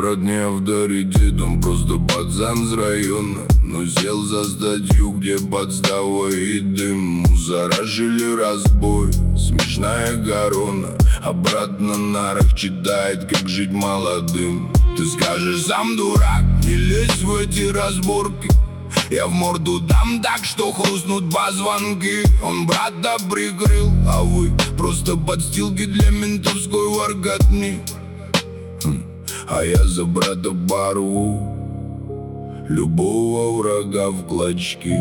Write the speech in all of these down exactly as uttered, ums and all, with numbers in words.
родне авторитет, он просто пацан с района, но сел за статью, где подстава и дым. Мусора жили разбой, смешная корона. Обратно на нарах читает, как жить молодым. Ты скажешь, сам дурак, не лезь в эти разборки. Я в морду дам так, что хрустнут позвонки. Он брата прикрыл, а вы просто подстилки для ментовской воркотни. А я за брата порву любого врага в клочки.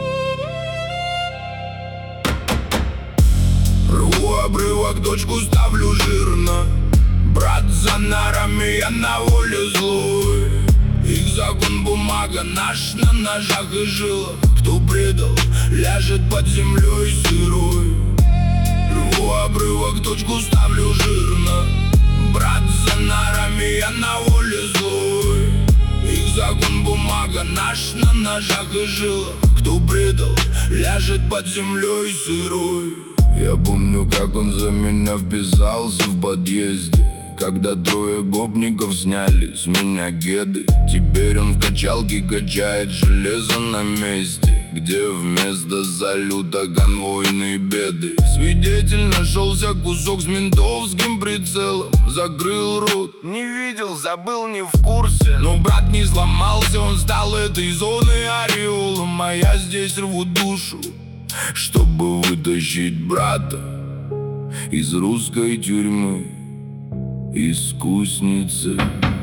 Рву обрывок, точку ставлю жирно. Брат за нарами, я на воле злой. Их закон бумага, наш на ножах и жилах. Кто предал, ляжет под землей сырой. Рву обрывок, точку ставлю жирно. Брат за нарами, я на воле злой. Их закон бумага, наш на ножах и жилах. Кто предал, ляжет под землей сырой. Я помню, как он за меня вписался в подъезде, когда трое гопников сняли с меня кеды. Теперь он в качалке качает железо на месте, где вместо салюта конвойные беды. Свидетель нашелся, кусок с ментовским прицелом. Закрыл рот, не видел, забыл, не в курсе. Но брат не сломался, он стал этой зоны ореолом. А я здесь рву душу, чтобы вытащить брата из русской тюрьмы. Искусница.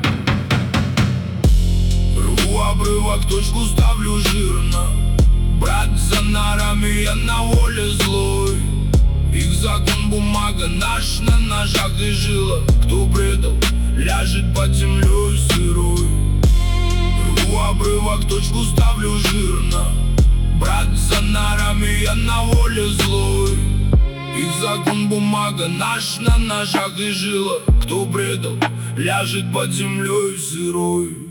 Рву обрывок, точку ставлю жирно. Брат за нарами, я на воле злой. Их закон бумага, наш на ножах и жилах. Кто предал, ляжет под землей сырой. Рву обрывок, точку ставлю жирно. Брат за нарами, я на воле злой. Их закон бумага, наш на ножах и жилах. Кто предал, ляжет под землей сырой.